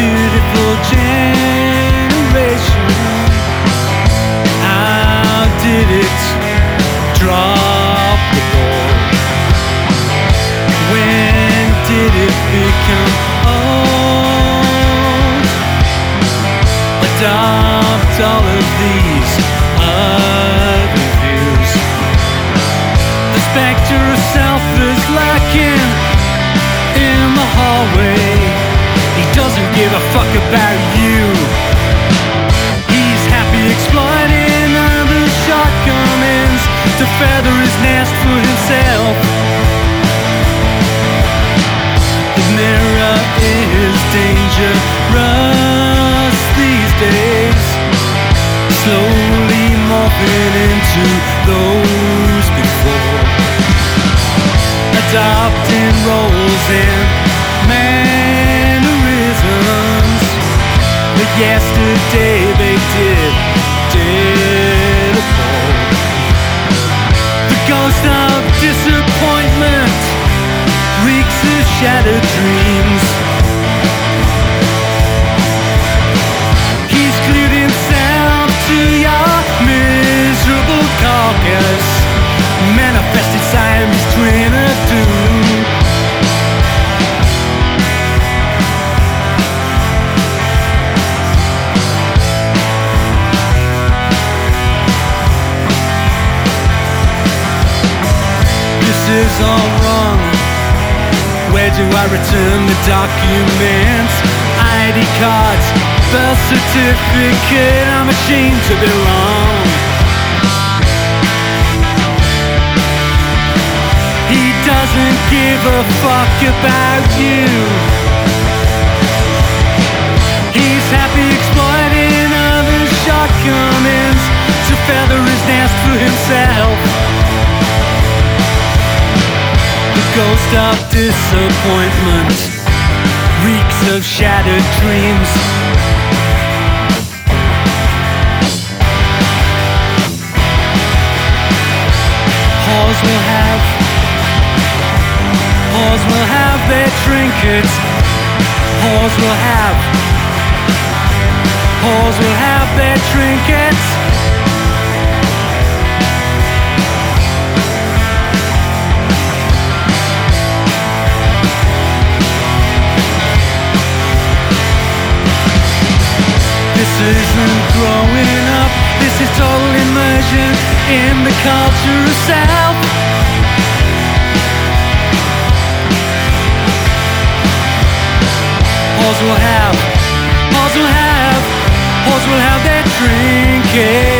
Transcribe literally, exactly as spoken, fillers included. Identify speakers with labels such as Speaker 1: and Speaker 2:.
Speaker 1: beautiful generation. How did it drop the ball? When did it become old? Adopt all of these other views. The specter of self is lurking in the hallway. He doesn't give a fuck about you. He's happy exploiting other shortcomings to feather his nest for himself. The mirror is dangerous these days, slowly morphing into those before, adopting roles and mannerisms that yesterday they did, did afford. The ghost of disappointment reeks of shattered dreams. He's glued himself to your miserable carcass, manifested Siamese twin of doom. This is all wrong. Where do I return the documents? I D cards, birth certificate. I'm ashamed to belong. He doesn't give a fuck about you. He's happy exploiting other shortcomings to feather his nest for himself. The ghost of disappointment reeks of shattered dreams. Whores will have, whores will have their trinkets. Whores will have, whores will have their trinkets. This isn't growing up, this is total immersion in the culture of self. Whores will have, whores will have, whores will have their trinkets.